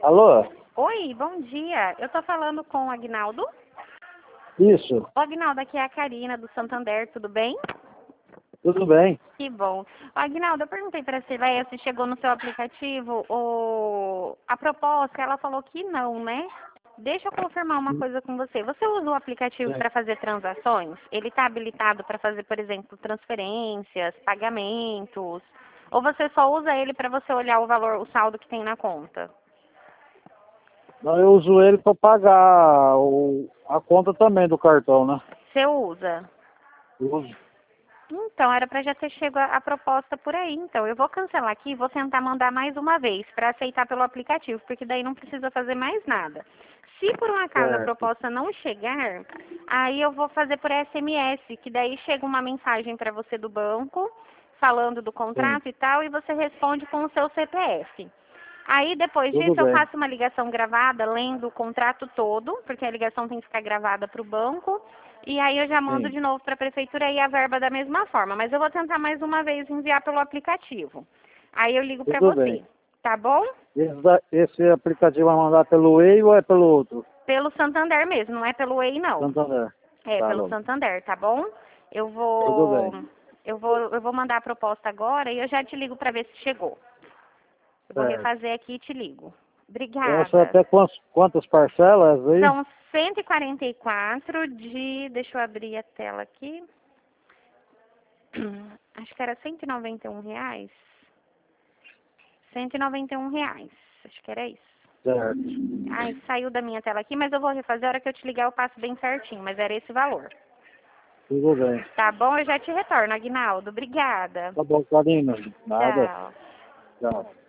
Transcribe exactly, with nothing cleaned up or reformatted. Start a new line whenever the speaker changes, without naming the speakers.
Alô?
Oi, bom dia. Eu tô falando com o Agnaldo.
Isso,
O Agnaldo, aqui é a Karina do Santander, tudo bem?
tudo bem?
Que bom. Ô, Agnaldo, eu perguntei para a Cileia se chegou no seu aplicativo o... a proposta, ela falou que não, né? Deixa eu confirmar uma coisa com você. Você usa o aplicativo
Sim.
para fazer transações? Ele está habilitado para fazer, por exemplo, transferências, pagamentos? Ou você só usa ele para você olhar o valor, o saldo que tem na conta?
Não, eu uso ele para pagar o, a conta também do cartão, né?
Você usa?
Eu uso.
Então, era para já ter chego a, a proposta por aí. Então, eu vou cancelar aqui e vou tentar mandar mais uma vez para aceitar pelo aplicativo, porque daí não precisa fazer mais nada. Se por um acaso a
Certo.
proposta não chegar, aí eu vou fazer por S M S, que daí chega uma mensagem para você do banco, falando do
Sim,
contrato e tal, e você responde com o seu C P F. Aí, depois
tudo
disso, eu
bem.
faço uma ligação gravada, lendo o contrato todo, porque a ligação tem que ficar gravada para o banco. E aí eu já mando
Sim,
de novo para a prefeitura e a verba da mesma forma. Mas eu vou tentar mais uma vez enviar pelo aplicativo. Aí eu ligo para
tudo
você,
bem.
tá bom?
Esse, da- esse aplicativo vai mandar pelo E I ou é pelo outro?
Pelo Santander mesmo, não é pelo E I não.
Santander.
É,
Tá
pelo
bom.
Santander, tá bom? Eu
Tudo
vou,
bem.
eu vou, eu vou mandar a proposta agora e eu já te ligo para ver se chegou. Eu vou
Certo.
refazer aqui e te ligo.
Essa é
Obrigada.
até quantas, quantas parcelas aí?
São cento e quarenta e quatro de... Deixa eu abrir a tela aqui. Acho que era cento e noventa e um reais. cento e noventa e um reais. Acho que era isso.
Certo.
Ai, saiu da minha tela aqui, mas eu vou refazer. A hora que eu te ligar eu passo bem certinho. Mas era esse valor.
Tudo bem.
Tá bom? Eu já te retorno, Aguinaldo. Obrigada.
Tá bom, Karina. Nada.
Tchau.
Tchau.